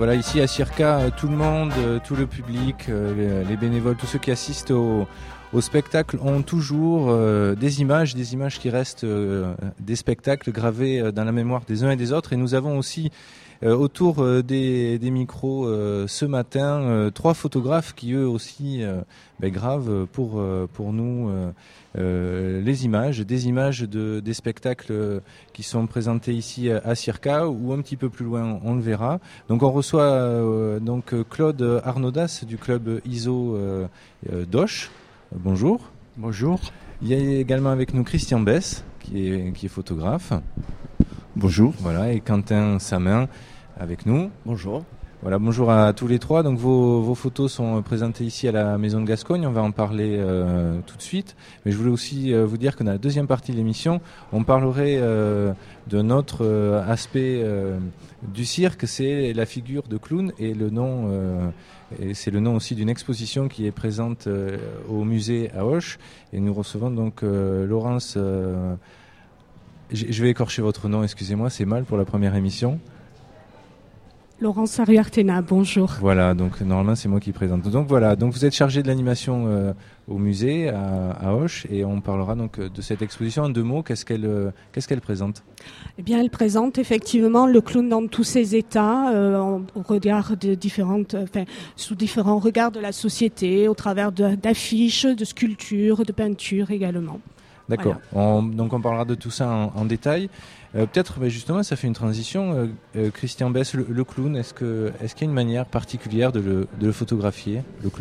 voilà, ici à Circa, tout le monde, tout le public, les bénévoles, tous ceux qui assistent au spectacle ont toujours des images qui restent des spectacles gravés dans la mémoire des uns et des autres. Et nous avons aussi autour des micros ce matin 3 photographes qui eux aussi gravent pour nous des images des spectacles qui sont présentés ici à Circa ou un petit peu plus loin, on le verra. Donc on reçoit Claude Arnaudas du club ISO d'Auch. Bonjour. Bonjour. Il y a également avec nous Christian Bess qui est photographe. Bonjour. Voilà, et Quentin Samin avec nous. Bonjour. Voilà, bonjour à tous les 3. Donc vos photos sont présentées ici à la Maison de Gascogne. On va en parler tout de suite. Mais je voulais aussi vous dire que dans la deuxième partie de l'émission, on parlerait d'un autre aspect du cirque, c'est la figure de clown et le nom. Et c'est le nom aussi d'une exposition qui est présente au musée à Auch. Et nous recevons donc Laurence. Je vais écorcher votre nom, excusez-moi, c'est mal pour la première émission. Laurence Ariartena, bonjour. Voilà, donc normalement c'est moi qui présente. Donc voilà, donc vous êtes chargé de l'animation au musée à Auch et on parlera donc de cette exposition en 2 mots. Qu'est-ce qu'elle présente ? Eh bien, elle présente effectivement le clown dans tous ses états, au regard de sous différents regards de la société, au travers d'affiches, de sculptures, de peintures également. D'accord. Voilà. Donc on parlera de tout ça en détail. Peut-être, justement, ça fait une transition. Christian Bess, le clown, est-ce qu'il y a une manière particulière de le photographier, le clown ?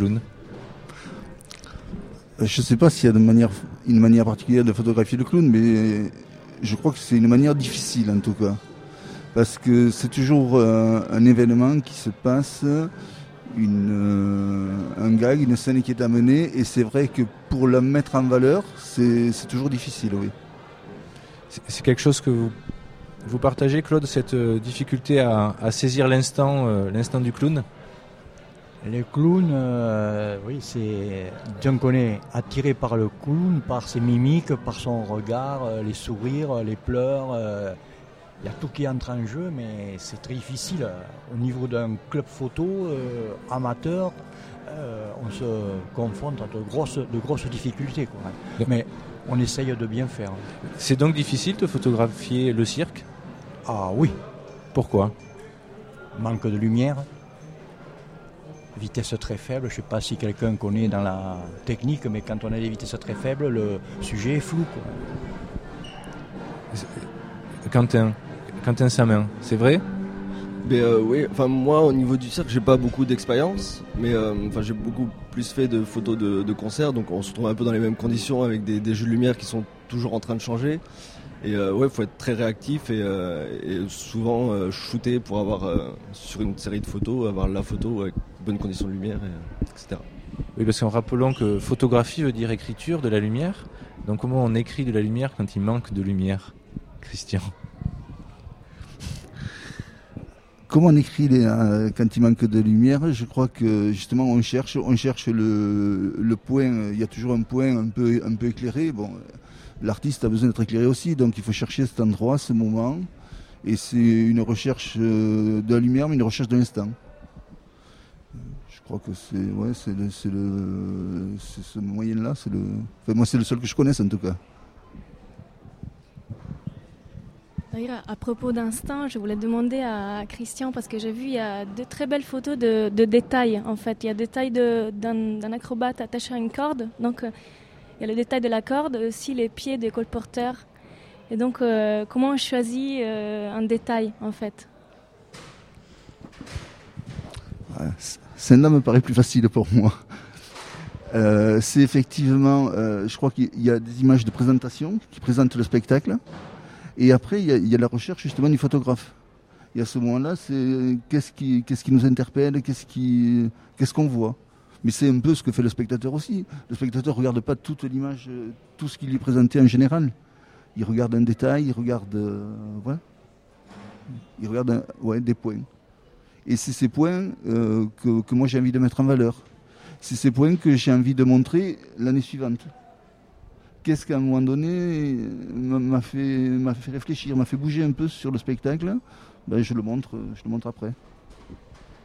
Je ne sais pas s'il y a une manière particulière de photographier le clown, mais je crois que c'est une manière difficile en tout cas. Parce que c'est toujours un événement qui se passe, un gag, une scène qui est amenée, et c'est vrai que pour la mettre en valeur, c'est toujours difficile, oui. C'est quelque chose que vous partagez, Claude, cette difficulté à saisir l'instant du clown ? Les clowns, oui, John qu'on est attiré par le clown, par ses mimiques, par son regard, les sourires, les pleurs. Il y a tout qui entre en jeu, mais c'est très difficile. Au niveau d'un club photo amateur, on se confronte à de grosses difficultés, quoi. Mais on essaye de bien faire. C'est donc difficile de photographier le cirque ? Ah oui. Pourquoi ? Manque de lumière, vitesse très faible. Je ne sais pas si quelqu'un connaît dans la technique, mais quand on a des vitesses très faibles, le sujet est flou, quoi. Quentin Samin, c'est vrai ? Oui, moi au niveau du cirque j'ai pas beaucoup d'expérience, mais j'ai beaucoup plus fait de photos de concerts, donc on se retrouve un peu dans les mêmes conditions avec des jeux de lumière qui sont toujours en train de changer. Et faut être très réactif et souvent shooter pour avoir sur une série de photos, avoir la photo avec bonnes conditions de lumière, etc. Oui, parce qu'en rappelant que photographie veut dire écriture de la lumière. Donc comment on écrit de la lumière quand il manque de lumière, Christian ? Comment on écrit quand il manque de lumière ? Je crois que justement on cherche le point. Il y a toujours un point un peu éclairé. Bon, l'artiste a besoin d'être éclairé aussi, donc il faut chercher cet endroit, ce moment. Et c'est une recherche de la lumière, mais une recherche de l'instant. Je crois que c'est ce moyen-là. Moi, c'est le seul que je connaisse en tout cas. D'ailleurs, à propos d'instinct, je voulais demander à Christian, parce que j'ai vu, il y a de très belles photos de détails, en fait. Il y a le détail d'un acrobate attaché à une corde. Donc, il y a le détail de la corde, aussi les pieds des colporteurs. Et donc, comment on choisit un détail, en fait ? Celle-là me paraît plus facile pour moi. C'est effectivement, je crois qu'il y a des images de présentation qui présentent le spectacle. Et après, il y a la recherche justement du photographe. Et à ce moment-là, c'est qu'est-ce qui nous interpelle, qu'est-ce qu'on voit. Mais c'est un peu ce que fait le spectateur aussi. Le spectateur ne regarde pas toute l'image, tout ce qui lui est présenté en général. Il regarde un détail, il regarde des points. Et c'est ces points que moi j'ai envie de mettre en valeur. C'est ces points que j'ai envie de montrer l'année suivante. Qu'est-ce qu'à un moment donné m'a fait réfléchir, m'a fait bouger un peu sur le spectacle, je le montre après.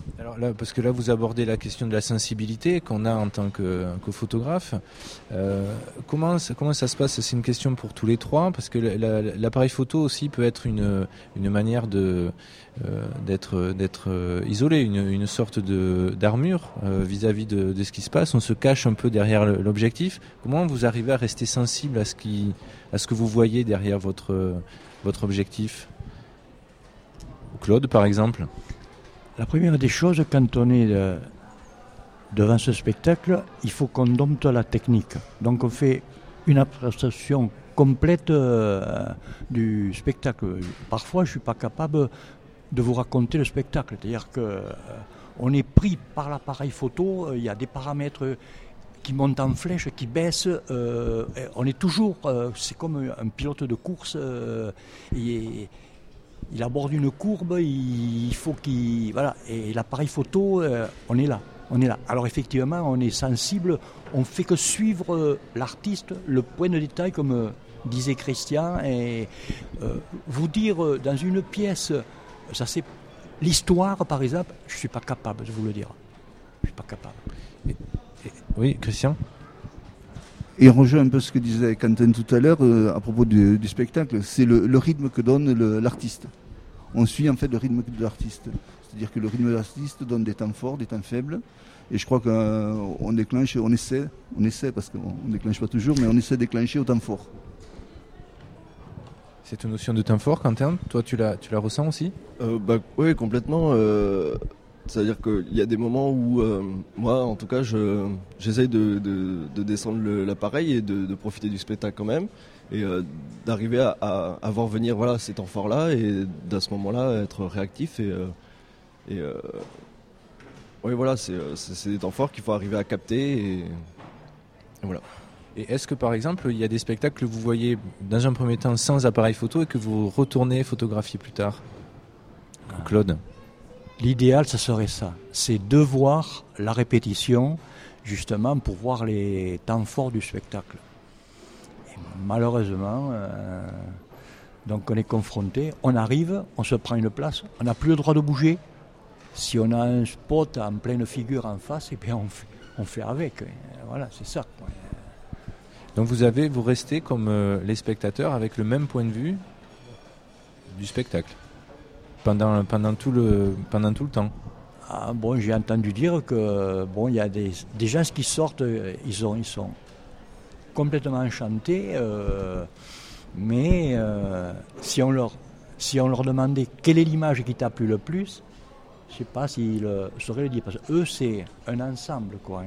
Alors là, parce que là, vous abordez la question de la sensibilité qu'on a en tant que photographe. Comment ça se passe? C'est une question pour tous les trois, parce que l'appareil photo aussi peut être une manière d'être isolé, une sorte d'armure vis-à-vis de ce qui se passe. On se cache un peu derrière l'objectif. Comment vous arrivez à rester sensible à ce que vous voyez derrière votre objectif? Claude, par exemple. La première des choses, quand on est devant ce spectacle, il faut qu'on dompte la technique. Donc on fait une appréciation complète du spectacle. Parfois, je ne suis pas capable de vous raconter le spectacle. C'est-à-dire qu'on est pris par l'appareil photo, il y a des paramètres qui montent en flèche, qui baissent. On est toujours, c'est comme un pilote de course. Il aborde une courbe, il faut qu'il... Voilà. Et l'appareil photo, on est là. Alors effectivement, on est sensible, on fait que suivre l'artiste, le point de détail, comme disait Christian. Et vous dire dans une pièce, ça c'est l'histoire par exemple, je ne suis pas capable de vous le dire. Je ne suis pas capable. Oui, Christian ? Et on rejoint un peu ce que disait Quentin tout à l'heure à propos du spectacle, c'est le rythme que donne l'artiste. On suit en fait le rythme de l'artiste. C'est-à-dire que le rythme de l'artiste donne des temps forts, des temps faibles. Et je crois qu'on déclenche, on essaie, parce qu'on ne déclenche pas toujours, mais on essaie de déclencher au temps fort. Cette notion de temps fort, Quentin, toi tu la ressens aussi ? Oui, complètement. C'est-à-dire qu'il y a des moments où, moi, en tout cas, j'essaye de descendre l'appareil et de profiter du spectacle quand même, et d'arriver à voir venir ces temps forts-là, et d'à ce moment-là être réactif. C'est des temps forts qu'il faut arriver à capter. Et voilà. Et est-ce que, par exemple, il y a des spectacles que vous voyez dans un premier temps sans appareil photo et que vous retournez photographier plus tard ? Claude ? L'idéal, ce serait ça. C'est de voir la répétition, justement, pour voir les temps forts du spectacle. Et malheureusement, donc on est confronté, on arrive, on se prend une place, on n'a plus le droit de bouger. Si on a un spot en pleine figure en face, et bien on fait avec. Et voilà, c'est ça. Donc vous restez comme les spectateurs avec le même point de vue du spectacle pendant tout le temps. Ah, bon, j'ai entendu dire que il y a des gens qui sortent, ils sont complètement enchantés, mais si on leur demandait quelle est l'image qui t'a plu le plus, je ne sais pas s'ils sauraient le dire, parce que eux c'est un ensemble quoi.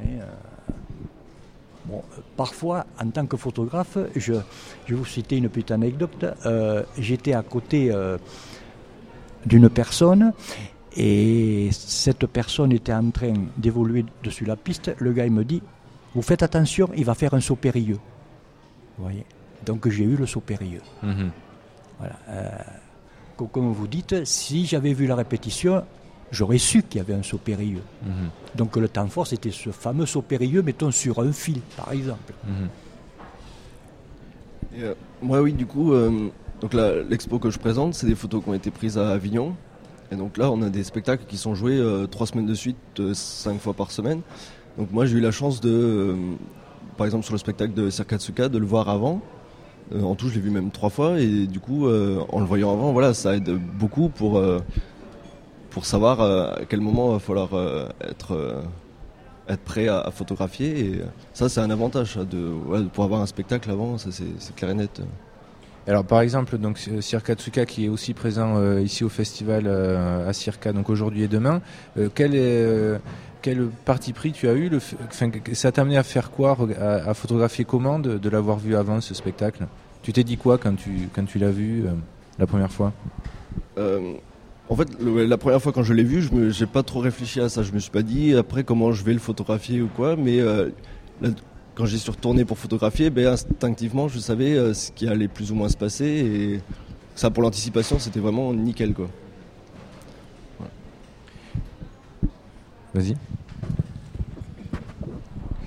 Parfois, en tant que photographe, je vais vous citer une petite anecdote. J'étais à côté d'une personne et cette personne était en train d'évoluer dessus la piste. Le gars il me dit, vous faites attention, il va faire un saut périlleux. Vous voyez ? Donc j'ai eu le saut périlleux. Mmh. Voilà. Comme vous dites, si j'avais vu la répétition, j'aurais su qu'il y avait un saut périlleux. Mmh. Donc le temps fort, c'était ce fameux saut périlleux, mettons sur un fil, par exemple. Mmh. Et, moi, oui, du coup, donc l'expo que je présente, c'est des photos qui ont été prises à Avignon. Et donc là, on a des spectacles qui sont joués 3 semaines de suite, 5 fois par semaine. Donc moi, j'ai eu la chance par exemple sur le spectacle de Circatsuka, de le voir avant. En tout, je l'ai vu même 3 fois. Et du coup, en le voyant avant, ça aide beaucoup pour savoir à quel moment il va falloir être prêt à photographier. Et ça, c'est un avantage pour avoir un spectacle avant, ça c'est clair et net. Alors par exemple, donc Circatsuka qui est aussi présent ici au festival à Circa, donc aujourd'hui et demain, quel parti pris tu as eu ça t'a amené à faire quoi, à photographier comment de l'avoir vu avant ce spectacle ? Tu t'es dit quoi quand tu l'as vu la première fois ? En fait, la première fois quand je l'ai vu, j'ai pas trop réfléchi à ça. Je me suis pas dit après comment je vais le photographier ou quoi, mais quand j'y suis retourné pour photographier, instinctivement, je savais ce qui allait plus ou moins se passer, et ça, pour l'anticipation, c'était vraiment nickel, quoi. Voilà. Vas-y.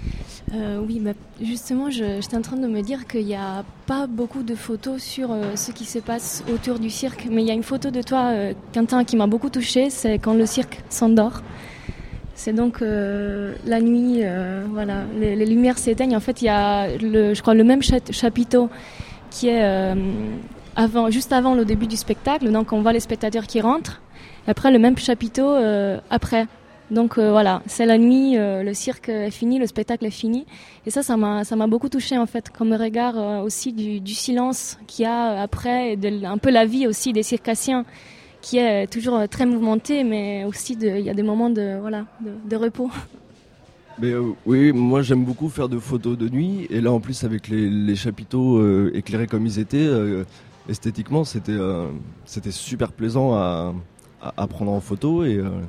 Oui, justement, j'étais en train de me dire qu'il n'y a pas beaucoup de photos sur ce qui se passe autour du cirque. Mais il y a une photo de toi, Quentin, qui m'a beaucoup touchée, c'est quand le cirque s'endort. C'est donc la nuit, voilà, les lumières s'éteignent. En fait, il y a, je crois, le même chapiteau qui est juste avant le début du spectacle. Donc, on voit les spectateurs qui rentrent. Et après, le même chapiteau après. Donc voilà, c'est la nuit, le cirque est fini, le spectacle est fini. Et ça m'a beaucoup touchée en fait, comme regard aussi du silence qu'il y a après, et un peu la vie aussi des circassiens, qui est toujours très mouvementée, mais aussi il y a des moments de repos. Mais oui, moi j'aime beaucoup faire de photos de nuit, et là en plus avec les chapiteaux éclairés comme ils étaient, esthétiquement c'était super plaisant à prendre en photo,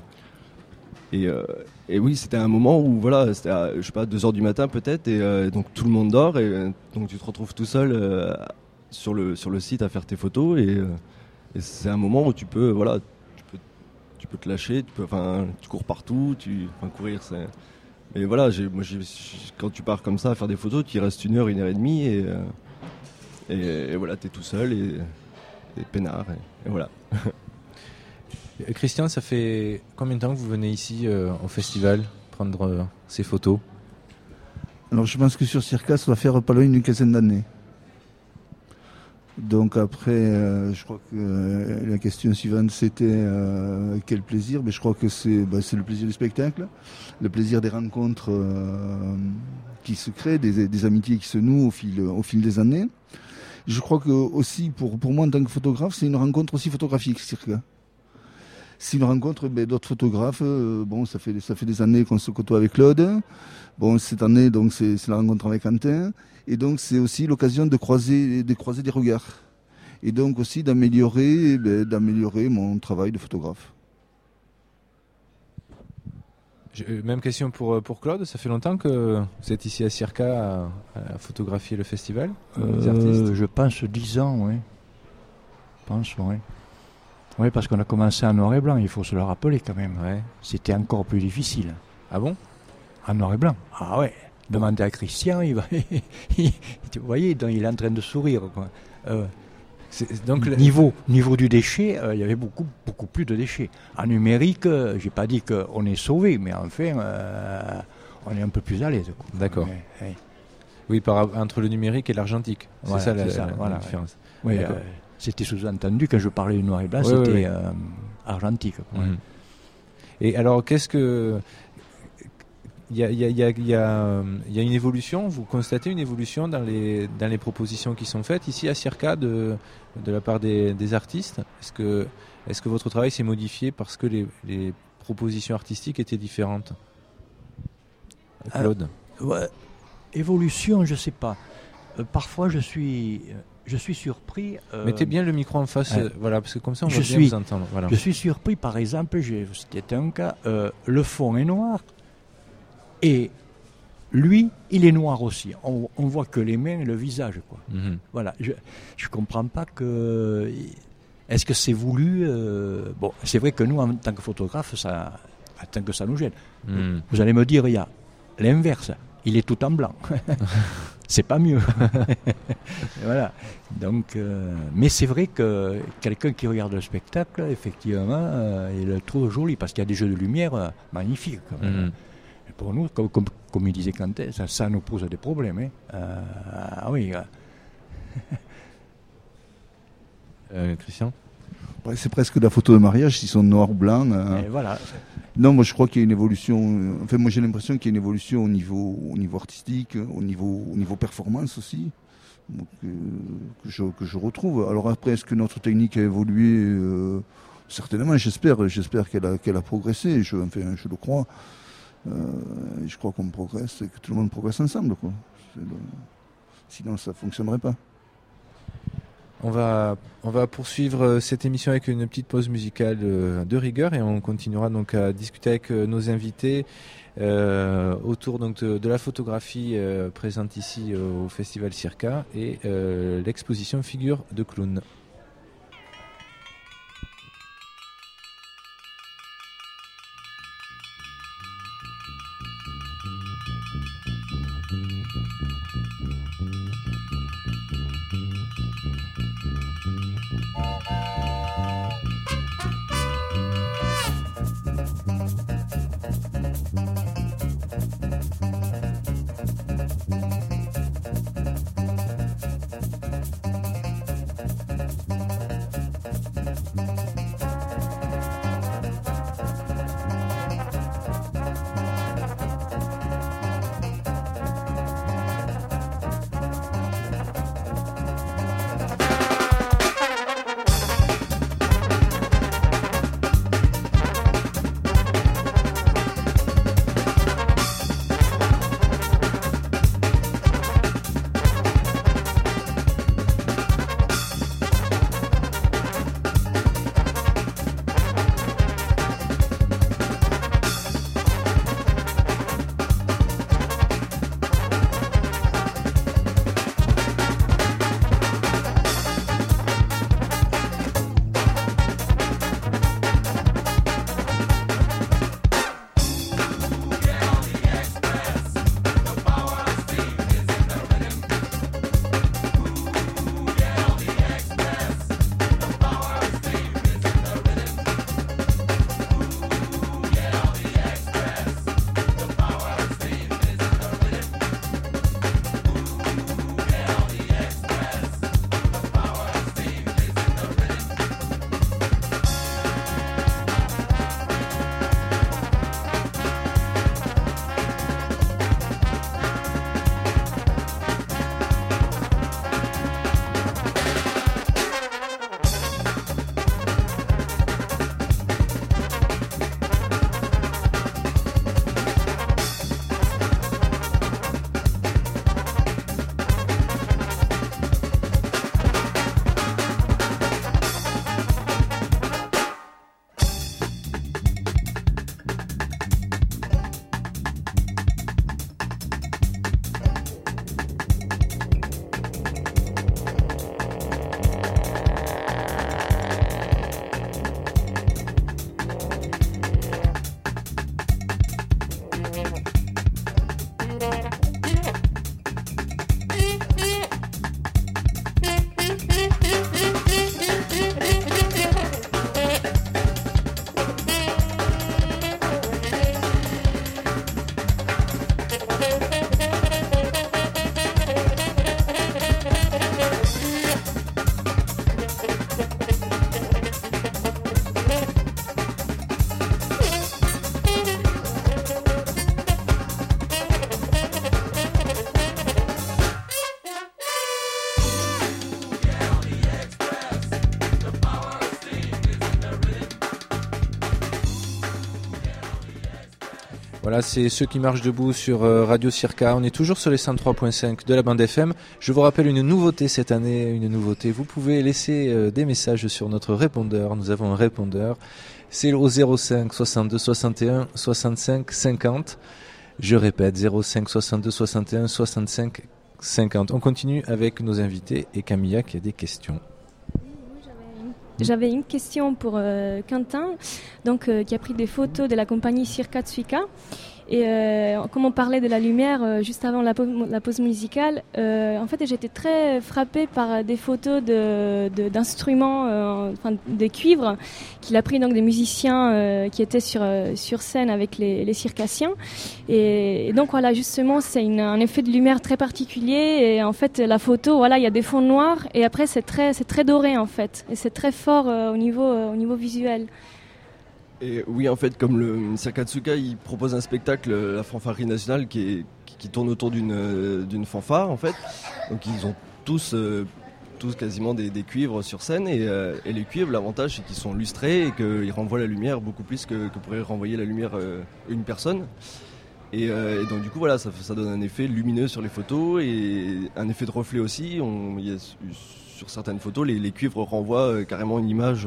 et oui, c'était un moment où voilà, c'était à, je sais pas, 2h du matin peut-être, et donc tout le monde dort, et donc tu te retrouves tout seul sur le site à faire tes photos, et c'est un moment où tu peux te lâcher, tu cours partout, courir c'est. Mais voilà, quand tu pars comme ça à faire des photos, tu y restes 1 heure, 1h30, et voilà, t'es tout seul et peinard, et voilà. Christian, ça fait combien de temps que vous venez ici au festival prendre ces photos? Alors je pense que sur Circa, ça va faire pas loin d'une quinzaine d'années. Donc après, je crois que la question suivante c'était quel plaisir. Mais je crois que c'est le plaisir du spectacle, le plaisir des rencontres qui se créent, des amitiés qui se nouent au fil des années. Je crois que aussi pour moi en tant que photographe, c'est une rencontre aussi photographique, Circa. C'est une rencontre d'autres photographes. Ça fait des années qu'on se côtoie avec Claude. Bon, cette année, donc c'est la rencontre avec Quentin. Et donc c'est aussi l'occasion de croiser des regards. Et donc aussi d'améliorer mon travail de photographe. Même question pour Claude. Ça fait longtemps que vous êtes ici à Circa à photographier le festival, les artistes. Je pense 10 ans, oui. Oui. Oui, parce qu'on a commencé en noir et blanc, il faut se le rappeler quand même. Ouais. C'était encore plus difficile. Ah bon? En noir et blanc. Ah ouais. Demandez à Christian, vous voyez, donc il est en train de sourire, quoi. Donc niveau du déchet, il y avait beaucoup plus de déchets. En numérique, j'ai pas dit qu'on est sauvé, mais enfin, on est un peu plus à l'aise, quoi. D'accord. Ouais. Oui, entre le numérique et l'argentique. Voilà, c'est ça la différence. Oui, c'était sous-entendu quand je parlais du noir et blanc, c'était argentique. Mm-hmm. Et alors, qu'est-ce que il y a une évolution? Vous constatez une évolution dans les propositions qui sont faites ici à Circa de la part des artistes? Est-ce que votre travail s'est modifié parce que les propositions artistiques étaient différentes? Claude? Évolution, je sais pas. Parfois, je suis surpris. Mettez bien le micro en face, voilà, parce que comme ça on va bien vous entendre. Voilà. Je suis surpris, par exemple, c'était un cas, le fond est noir et lui, il est noir aussi. On voit que les mains et le visage, quoi. Mm-hmm. Voilà, je comprends pas que. Est-ce que c'est voulu Bon, c'est vrai que nous, en tant que photographe, ça nous gêne. Mm. Vous allez me dire, il y a l'inverse. Il est tout en blanc. C'est pas mieux. Voilà. Donc, mais c'est vrai que quelqu'un qui regarde le spectacle, effectivement, il le trouve joli parce qu'il y a des jeux de lumière magnifiques. Quand même. Mm-hmm. Et pour nous, comme il disait Quentin, ça nous pose des problèmes. Oui. Christian? Ouais, c'est presque de la photo de mariage, s'ils sont noir ou blanc. Voilà. Non, moi je crois qu'il y a une évolution. Enfin, moi j'ai l'impression qu'il y a une évolution au niveau artistique, au niveau performance aussi, que je retrouve. Alors après, est-ce que notre technique a évolué? Certainement, j'espère qu'elle a progressé. Je le crois. Je crois qu'on progresse et que tout le monde progresse ensemble, quoi. Sinon, ça fonctionnerait pas. On va poursuivre cette émission avec une petite pause musicale de rigueur et on continuera donc à discuter avec nos invités autour donc de la photographie présente ici au Festival Circa et l'exposition Figures de clown. Voilà, c'est ceux qui marchent debout sur Radio Circa. On est toujours sur les 103.5 de la bande FM. Je vous rappelle une nouveauté cette année, Vous pouvez laisser des messages sur notre répondeur. Nous avons un répondeur. C'est au 05 62 61 65 50. Je répète, 05 62 61 65 50. On continue avec nos invités et Camilla qui a des questions. J'avais une question pour Quentin, qui a pris des photos de la compagnie Circa Tsuika. Et comme on parlait de la lumière juste avant la pause musicale, en fait j'étais très frappée par des photos d'instruments, des cuivres qu'il a pris, donc des musiciens qui étaient sur scène avec les circassiens. Et donc voilà, justement c'est un effet de lumière très particulier. Et en fait la photo, voilà, il y a des fonds noirs et après c'est très doré en fait. Et c'est très fort au niveau visuel. Et oui, en fait, comme le Circa Tsuika, il propose un spectacle, la fanfarerie nationale, qui tourne autour d'une fanfare, en fait. Donc ils ont tous quasiment des cuivres sur scène, et les cuivres, l'avantage c'est qu'ils sont lustrés et qu'ils renvoient la lumière beaucoup plus que pourrait renvoyer la lumière une personne. Et donc du coup voilà, ça donne un effet lumineux sur les photos et un effet de reflet aussi. Sur certaines photos, les cuivres renvoient carrément une image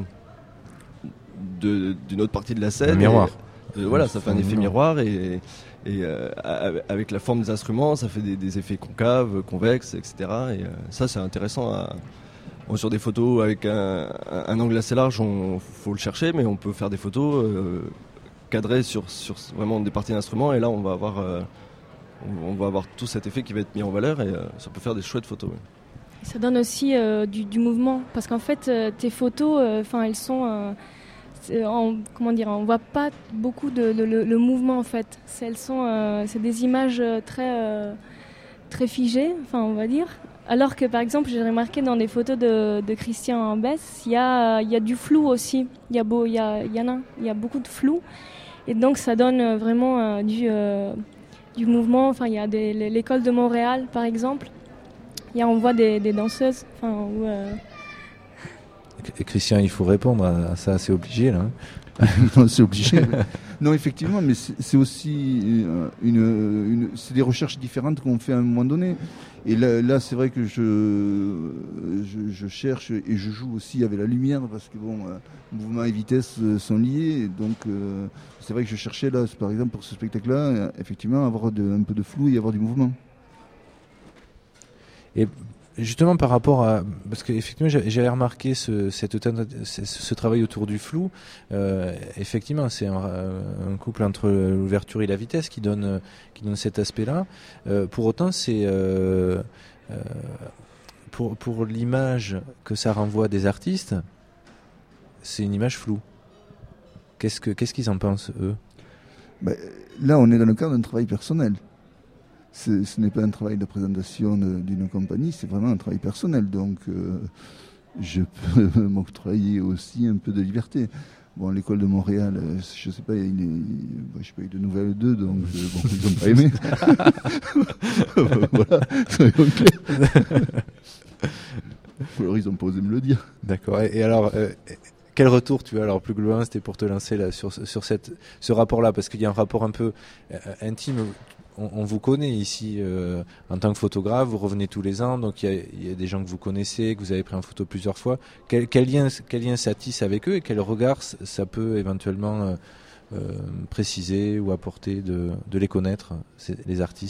d'une autre partie de la scène. Un miroir. Voilà, ça fait un effet miroir et avec la forme des instruments, ça fait des effets concaves, convexes, etc. Et ça, c'est intéressant. Sur des photos avec un angle assez large, faut le chercher, mais on peut faire des photos cadrées sur vraiment des parties d'instruments. Et là, on va avoir tout cet effet qui va être mis en valeur et ça peut faire des chouettes photos. Ouais. Ça donne aussi du mouvement, parce qu'en fait, tes photos, elles sont... on voit pas beaucoup le mouvement en fait. C'est des images très figées, on va dire. Alors que par exemple, j'ai remarqué dans des photos de Christian Bess, il y a du flou aussi. Il y a beaucoup de flou, et donc ça donne vraiment du mouvement. Il y a l'école de Montréal par exemple. On voit des danseuses. Et Christian, il faut répondre à ça, c'est obligé là. Non, c'est obligé. Non, effectivement, mais c'est aussi c'est des recherches différentes qu'on fait à un moment donné. Et là c'est vrai que je cherche et je joue aussi avec la lumière parce que mouvement et vitesse sont liés. Donc c'est vrai que je cherchais là, par exemple pour ce spectacle-là, effectivement, avoir un peu de flou et avoir du mouvement. Et justement par rapport à... Parce qu'effectivement j'avais remarqué ce travail autour du flou. Effectivement c'est un couple entre l'ouverture et la vitesse qui donne cet aspect-là. Pour autant c'est... pour l'image que ça renvoie des artistes, c'est une image floue. Qu'est-ce qu'ils en pensent eux ? Là on est dans le cadre d'un travail personnel. Ce n'est pas un travail de présentation d'une compagnie, c'est vraiment un travail personnel. Donc, je peux m'octroyer aussi un peu de liberté. Bon, l'école de Montréal, je sais pas, j'ai pas eu de nouvelles d'eux, donc ils n'ont pas aimé. Voilà, soyons clairs. Alors, ils n'ont pas osé me le dire. D'accord. Et alors, quel retour tu as alors plus globalement, c'était pour te lancer là sur ce rapport-là, parce qu'il y a un rapport un peu intime. On vous connaît ici en tant que photographe, vous revenez tous les ans, donc il y a des gens que vous connaissez, que vous avez pris en photo plusieurs fois. Quel lien ça tisse avec eux et quel regard ça peut éventuellement préciser ou apporter de les connaître, les artistes ?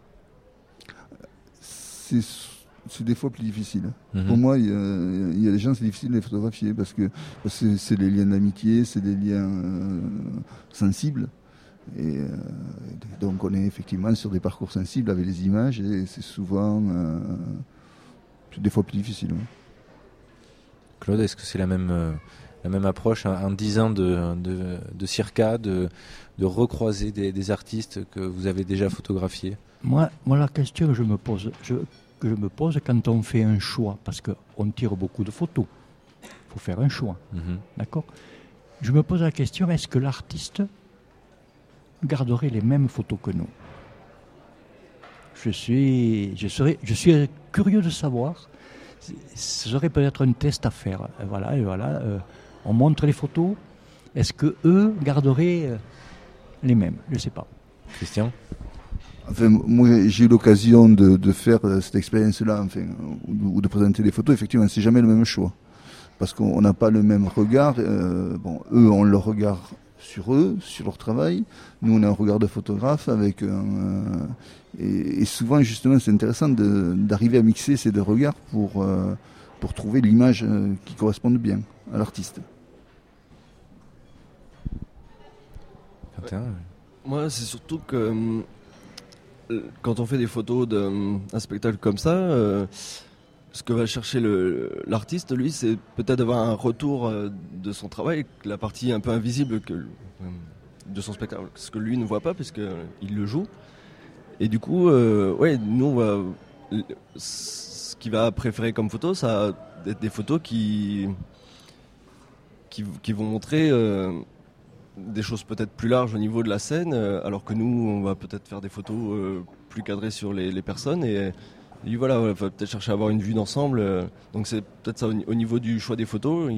C'est des fois plus difficile. Pour moi, il y a des gens, c'est difficile de les photographier parce que c'est des liens d'amitié, c'est des liens sensibles. Et donc on est effectivement sur des parcours sensibles avec les images et c'est souvent des fois plus difficile. Ouais. Claude, est-ce que c'est la même approche en 10 ans de Circa, de recroiser des artistes que vous avez déjà photographiés ? Moi la question que je me pose quand on fait un choix, parce qu'on tire beaucoup de photos, il faut faire un choix, d'accord ? Je me pose la question, est-ce que l'artiste garderait les mêmes photos que nous ? Je suis curieux de savoir. Ce serait peut-être un test à faire. On montre les photos. Est-ce que eux garderaient les mêmes, je ne sais pas. Christian ? Enfin, moi, j'ai eu l'occasion de faire cette expérience-là, enfin, ou de présenter des photos. Effectivement, c'est jamais le même choix. Parce qu'on n'a pas le même regard. Bon, eux ont leur regard sur eux, sur leur travail. Nous, on a un regard de photographe avec et souvent, justement, c'est intéressant d'arriver à mixer ces deux regards pour trouver l'image qui corresponde bien à l'artiste. Moi, c'est surtout que quand on fait des photos d'un spectacle comme ça, ce que va chercher l'artiste, lui, c'est peut-être d'avoir un retour de son travail, la partie un peu invisible de son spectacle, ce que lui ne voit pas puisqu'il le joue. Et du coup, nous, ce qu'il va préférer comme photo, ça va être des photos qui vont montrer des choses peut-être plus larges au niveau de la scène, alors que nous, on va peut-être faire des photos plus cadrées sur les personnes. Et voilà, on va peut-être chercher à avoir une vue d'ensemble. Donc c'est peut-être ça au niveau du choix des photos.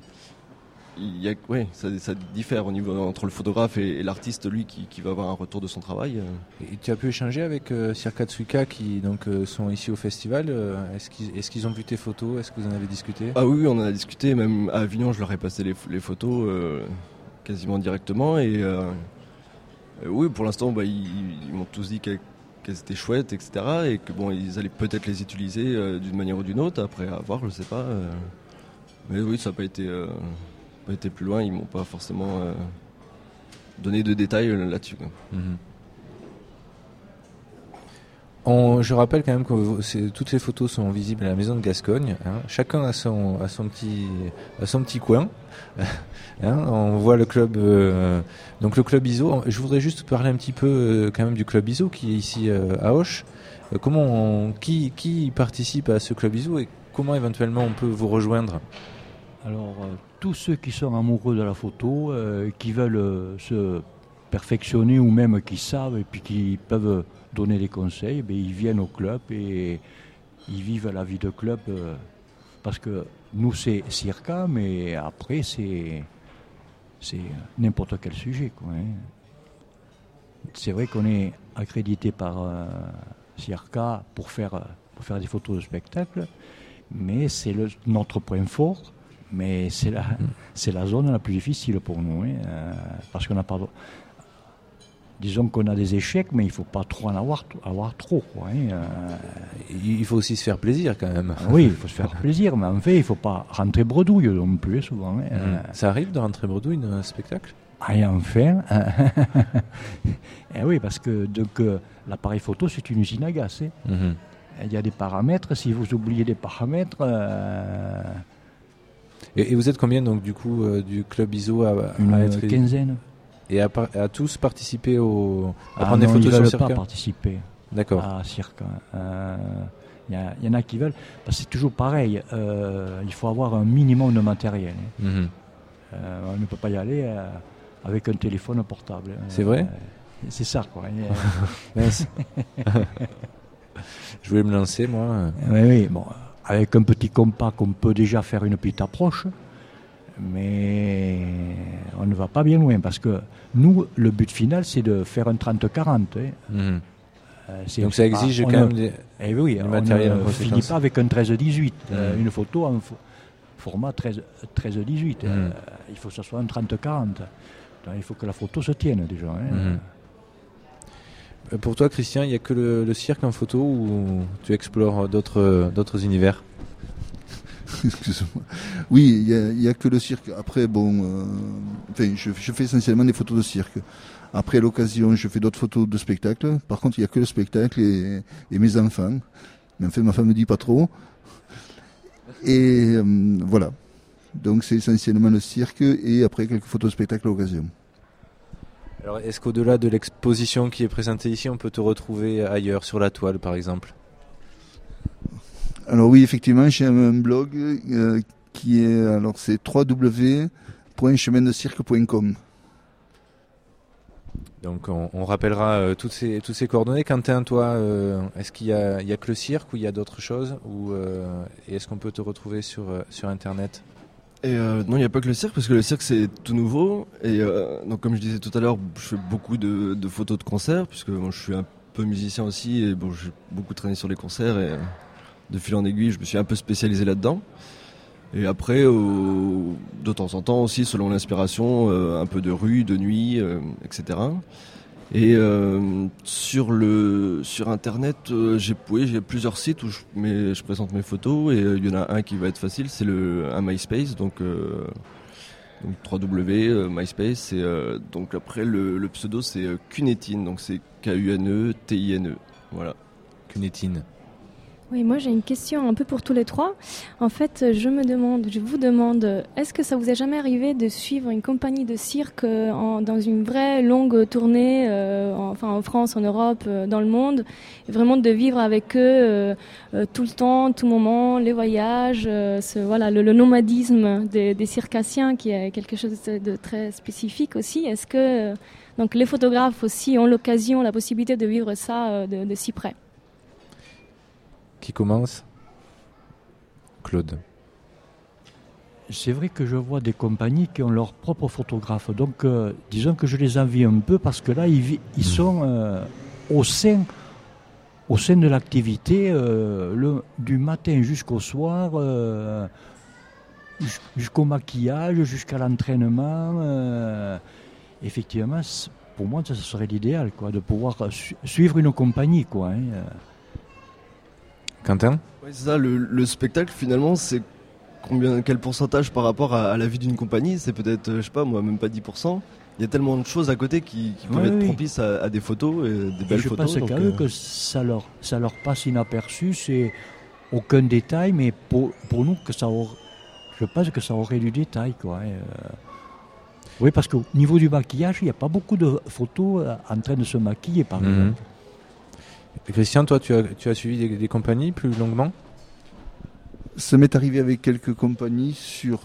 Ça diffère au niveau entre le photographe et l'artiste, lui, qui va avoir un retour de son travail. Et tu as pu échanger avec Circa Tsuika qui donc sont ici au festival. Est-ce qu'ils ont vu tes photos ? Est-ce que vous en avez discuté ? Ah oui, on en a discuté. Même à Avignon, je leur ai passé les photos quasiment directement. Et oui, pour l'instant, ils m'ont tous dit qu'elles étaient chouettes, etc. Et que bon, ils allaient peut-être les utiliser d'une manière ou d'une autre. Après, à voir, je sais pas. Mais oui, ça n'a pas été plus loin. Ils m'ont pas forcément donné de détails là-dessus. Je rappelle quand même que toutes les photos sont visibles à la Maison de Gascogne. Hein. Chacun a son petit coin. Hein. On voit le club, donc le club ISO. Je voudrais juste parler un petit peu quand même du club ISO qui est ici à Auch. Qui participe à ce club ISO et comment éventuellement on peut vous rejoindre ? Alors, tous ceux qui sont amoureux de la photo, qui veulent se perfectionner ou même qui savent et puis qui peuvent donner des conseils, ils viennent au club et ils vivent la vie de club parce que nous c'est Circa, mais après c'est n'importe quel sujet, quoi, hein. C'est vrai qu'on est accrédité par Circa pour faire des photos de spectacle, mais c'est notre point fort. Mais c'est la zone la plus difficile pour nous, hein, parce qu'on n'a pas. Disons qu'on a des échecs, mais il ne faut pas trop en avoir trop, quoi, hein. Il faut aussi se faire plaisir quand même. Oui, il faut se faire plaisir, mais en fait, il ne faut pas rentrer bredouille non plus, souvent. Hein. Ça arrive de rentrer bredouille dans un spectacle ? Ah, et enfin, et oui, parce que donc, l'appareil photo, c'est une usine à gaz. Hein. Il y a des paramètres, si vous oubliez des paramètres. Et vous êtes combien donc du coup du club ISO à être quinzaine. Et à tous participer à prendre des photos sur Circa ? Ils ne veulent pas participer. D'accord. À Circa. Il y en a qui veulent. Parce que c'est toujours pareil. Il faut avoir un minimum de matériel. On ne peut pas y aller avec un téléphone portable. C'est vrai ? C'est ça, quoi. Je voulais me lancer, moi. Oui, bon. Avec un petit compact, on peut déjà faire une petite approche, mais on ne va pas bien loin, parce que nous, le but final, c'est de faire un 30-40. Hein. Donc ça exige quand même des matériels. On ne finit pas avec un 13-18, une photo en format 13-18. Il faut que ce soit un 30-40. Il faut que la photo se tienne déjà. Hein. Pour toi, Christian, il n'y a que le cirque en photo ou tu explores d'autres univers ? Excuse-moi. Oui, il n'y a que le cirque. Après, je fais essentiellement des photos de cirque. Après, à l'occasion, je fais d'autres photos de spectacle. Par contre, il n'y a que le spectacle et mes enfants. Mais en fait, ma femme ne dit pas trop. Et voilà. Donc, c'est essentiellement le cirque et après, quelques photos de spectacle à l'occasion. Alors, est-ce qu'au-delà de l'exposition qui est présentée ici, on peut te retrouver ailleurs, sur la toile par exemple ? Alors oui, effectivement, j'ai un blog qui est, c'est www.chemindecirque.com. Donc on rappellera toutes ces coordonnées. Quentin, toi, est-ce qu'il y a que le cirque ou il y a d'autres choses et est-ce qu'on peut te retrouver sur Internet ? Et non, il n'y a pas que le cirque, parce que le cirque c'est tout nouveau. Et donc comme je disais tout à l'heure, je fais beaucoup de photos de concerts, puisque moi, je suis un peu musicien aussi, et bon, j'ai beaucoup traîné sur les concerts, et de fil en aiguille, je me suis un peu spécialisé là-dedans. Et après, de temps en temps aussi, selon l'inspiration, un peu de rue, de nuit, etc. Et sur internet, j'ai plusieurs sites où je présente mes photos, et il y en a un qui va être facile, c'est un MySpace, donc www MySpace, et donc après le pseudo c'est Cunetine, donc c'est Kunetine, voilà. Cunetine. Oui, moi j'ai une question un peu pour tous les trois. En fait, je vous demande, est-ce que ça vous est jamais arrivé de suivre une compagnie de cirque dans une vraie longue tournée, en France, en Europe, dans le monde, et vraiment de vivre avec eux tout le temps, tout moment, les voyages, le nomadisme des circassiens qui est quelque chose de très spécifique aussi. Est-ce que donc les photographes aussi ont l'occasion, la possibilité de vivre ça de si près? Qui commence ? Claude. C'est vrai que je vois des compagnies qui ont leur propre photographe. Donc, disons que je les envie un peu parce que là, ils sont au sein de l'activité du matin jusqu'au soir, jusqu'au maquillage, jusqu'à l'entraînement. Effectivement, pour moi, ça serait l'idéal, quoi, de pouvoir suivre une compagnie, quoi. Hein. Quentin ? Oui, c'est ça, le spectacle finalement c'est quel pourcentage par rapport à la vie d'une compagnie, c'est peut-être, je sais pas moi, même pas 10%. Il y a tellement de choses à côté qui peuvent être propices à des photos, des belles photos. Je pense qu'à eux que ça leur passe inaperçu, c'est aucun détail, mais pour nous, je pense que ça aurait du détail, quoi. Oui, parce qu'au niveau du maquillage, il n'y a pas beaucoup de photos en train de se maquiller, par exemple. Et Christian, toi, tu as suivi des compagnies plus longuement ? Ça m'est arrivé avec quelques compagnies sur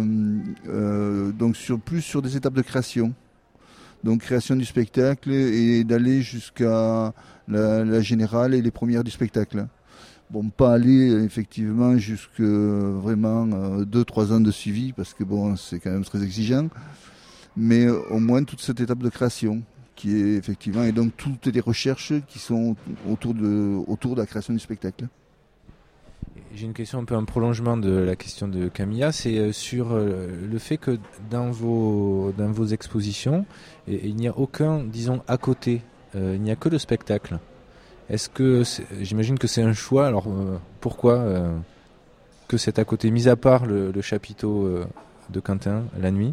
des étapes de création. Donc création du spectacle et d'aller jusqu'à la générale et les premières du spectacle. Bon, pas aller effectivement jusque vraiment 2-3 ans de suivi parce que bon, c'est quand même très exigeant. Mais au moins toute cette étape de création qui est effectivement, et donc toutes les recherches qui sont autour de la création du spectacle. J'ai une question un peu en prolongement de la question de Camilla, c'est sur le fait que dans vos expositions, il n'y a aucun, disons, à côté, il n'y a que le spectacle. Est-ce que, j'imagine que c'est un choix, alors pourquoi que c'est à côté, mis à part le chapiteau de Quentin, la nuit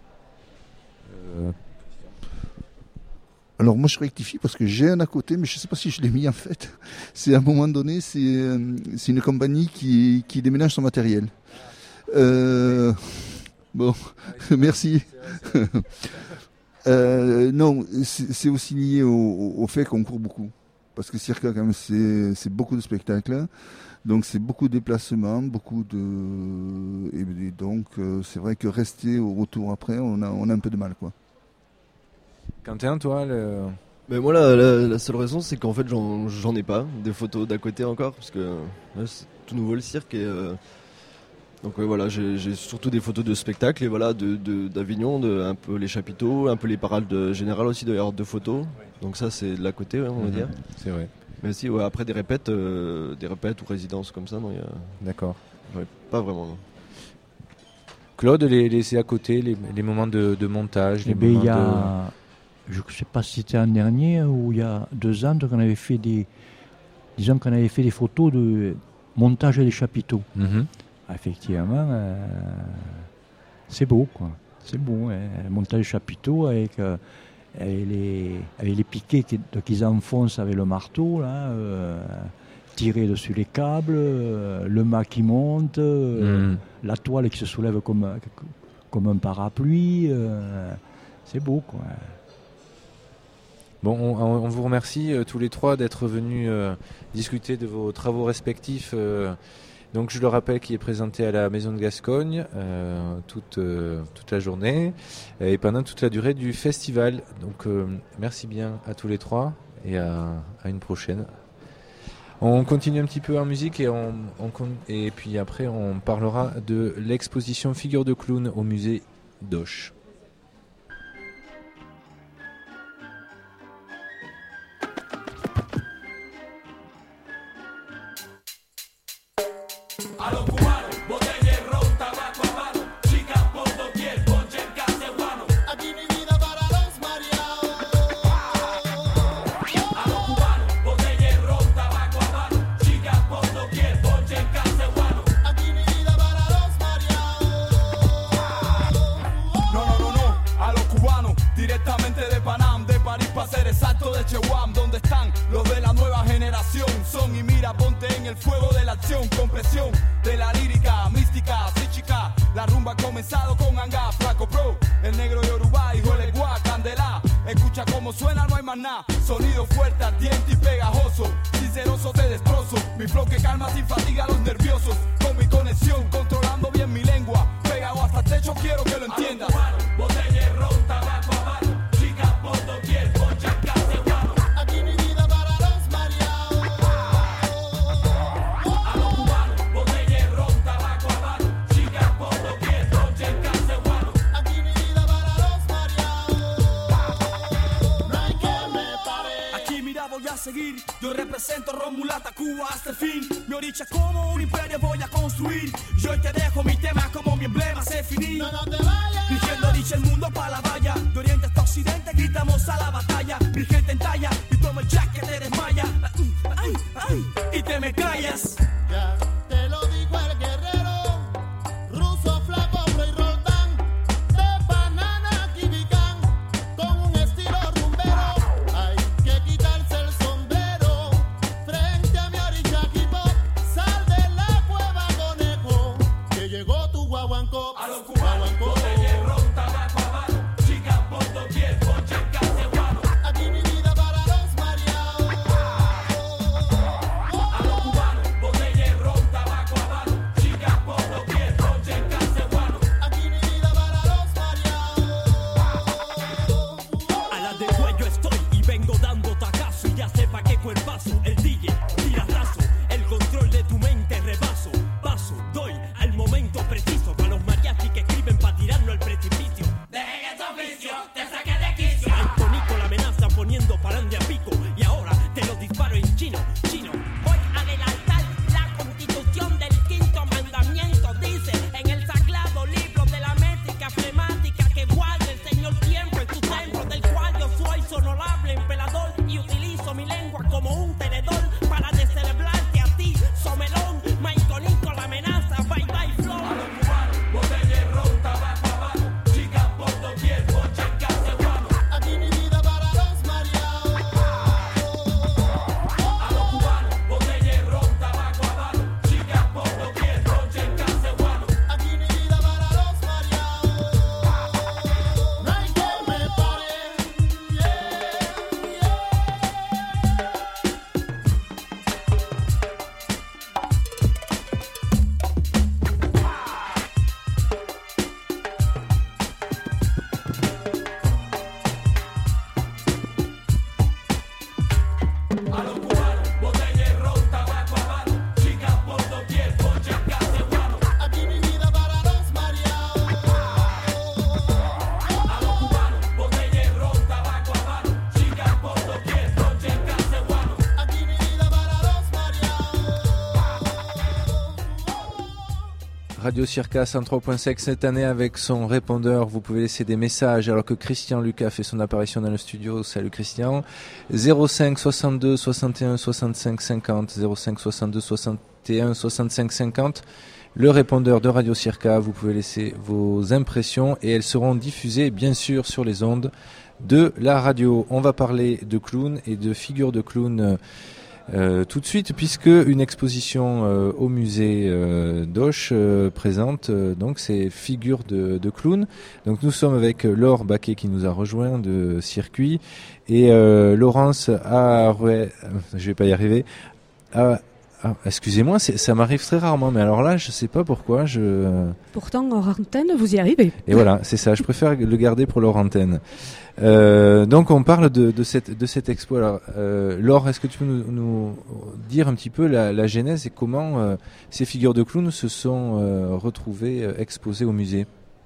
Alors moi je rectifie parce que j'ai un à côté, mais je ne sais pas si je l'ai mis en fait. C'est à un moment donné, c'est une compagnie qui déménage son matériel. Bon, merci. Non, c'est aussi lié au fait qu'on court beaucoup. Parce que cirque quand même c'est beaucoup de spectacles, donc c'est beaucoup de déplacements, et donc c'est vrai que rester au retour après, on a un peu de mal, quoi. Quentin, toi Mais moi la seule raison c'est qu'en fait j'en ai pas des photos d'à côté encore parce que là, c'est tout nouveau le cirque et donc voilà, j'ai surtout des photos de spectacles et voilà d'Avignon, un peu les chapiteaux, un peu les parades générales aussi de photos. Donc ça c'est de l'à côté, on va dire. C'est vrai. Mais si après des répètes ou résidences comme ça, non, D'accord. Ouais, pas vraiment. Non. Claude, les à côté, les moments de montage, les moments je ne sais pas si c'était l'an dernier ou il y a 2 ans, qu'on avait fait des photos de montage des chapiteaux. Effectivement, c'est beau, quoi. C'est beau, hein. Le montage des chapiteaux avec les piquets qu'ils enfoncent avec le marteau, là, tirer dessus les câbles, le mât qui monte, la toile qui se soulève comme un parapluie. C'est beau, quoi. Bon, on vous remercie tous les trois d'être venus discuter de vos travaux respectifs. Donc je le rappelle, qui est présenté à la Maison de Gascogne toute la journée et pendant toute la durée du festival. Donc merci bien à tous les trois et à une prochaine. On continue un petit peu en musique et puis après on parlera de l'exposition Figures de clown au musée d'Auch. Yo represento Romulata, Cuba hasta el fin. Mi oricha como un imperio voy a construir. Yo hoy te dejo mi tema como mi emblema se finí. No te vayas. Dirigiendo oricha el mundo pa' la valla. De oriente hasta occidente gritamos a la batalla. Mi gente en talla y toma el jack que te desmaya. Ay, ay, y te me callas. Ya te lo dijo el guerrero. Ruso, flaco, Rey Roldán. De banana, kibicán. Con un estilo rumbero. Hay que quitarse el sombrero. Frente a mi oricha hip hop. Sal de la cueva, conejo. Que llegó tu guaguancó. A los cubanos, botella, ron, tabaco, habano. Chica, por doquier, ponche, cacebuano. Aquí mi vida para los mareados. A los cubanos, botella, ron, tabaco, habano. Chica, por doquier, ponche, cacebuano. Aquí mi vida para los mareados. A la de cuello estoy y vengo dando tacazo. Y ya sepa qué cuerpazo, el DJ tira raso. El control de tu mente rebaso. Paso, doy al momento preciso. Para los mariachi que escriben pa' tirarlo al precipicio. Dejen ese oficio, te saqué de quicio. Al tonico la amenaza poniendo parán de a pico. Y ahora te lo disparo en chino, chino. Voy a adelantar la constitución del quinto mandamiento. Dice en el sagrado libro de la métrica flemática que guarde el Señor siempre en tu templo, del cual yo soy honorable emperador y utilizo mi lengua como un tenedor para descelebrarte a ti, somelón, maiconico la amenaza, bye bye flow. A los cubanos, botella, ron, tabaco, habano. Chica, por doquier, ponche, cacebuano. Aquí mi vida para los mareados. A los cubanos, botella, ron, tabaco, habano. Chica, por doquier, ponche, cacebuano. Aquí mi vida para los mareados. No hay que me pare. A los cubanos, botella, ron, tabaco, habano. Chica, por doquier, ponche, cacebuano. Aquí mi vida para los mareados. A los cubanos, botella, ron, tabaco, habano. Chica, por doquier, ponche, cacebuano. Aquí mi vida para los mareados. Radio Circa 103.5 cette année avec son répondeur. Vous pouvez laisser des messages alors que Christian Lucas fait son apparition dans le studio. Salut Christian. 05 62 61 65 50. 05 62 61 65 50. Le répondeur de Radio Circa. Vous pouvez laisser vos impressions et elles seront diffusées bien sûr sur les ondes de la radio. On va parler de clown et de figures de clown tout de suite, puisque une exposition au musée d'Auch présente donc ces figures de clowns. Donc nous sommes avec Laure Baquet qui nous a rejoint de Circuit et Laurence je vais pas y arriver, Ah, excusez-moi, ça m'arrive très rarement, mais alors là, je sais pas pourquoi. Pourtant, hors antenne, vous y arrivez. Et voilà, c'est ça. Je préfère le garder pour leur antenne. Donc, on parle de cette expo. Alors, Laure, est-ce que tu peux nous dire un petit peu la genèse et comment ces figures de clowns se sont retrouvées exposées au musée?